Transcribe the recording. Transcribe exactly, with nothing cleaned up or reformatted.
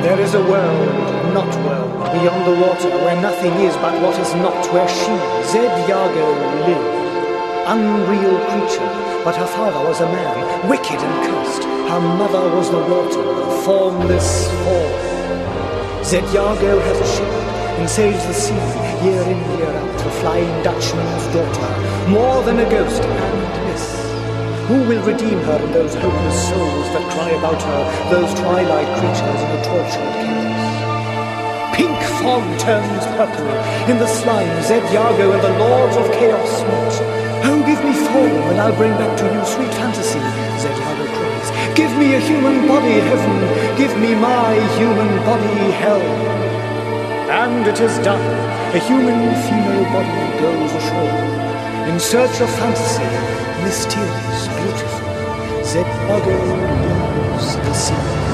There is a world, not world, beyond the water, where nothing is but what is not, where she, Zed Yago, lived. Unreal creature, but her father was a man, wicked and cursed. Her mother was the water, formless form. Zed Yago has a ship and sails the sea, year in, year out, the Flying Dutchman's daughter, more than a ghost and bliss. Who will redeem her and those hopeless souls that cry about her, those twilight creatures in the tortured chaos? Pink fog turns purple, in the slime Zed Yago and the lords of chaos meet. Oh, give me form and I'll bring back to you sweet fantasy, Zed Yago cries. Give me a human body, heaven, give me my human body, hell. And it is done. A human female body goes ashore, in search of fantasy, mysterious, beautiful. Zed Yago leaves the sea.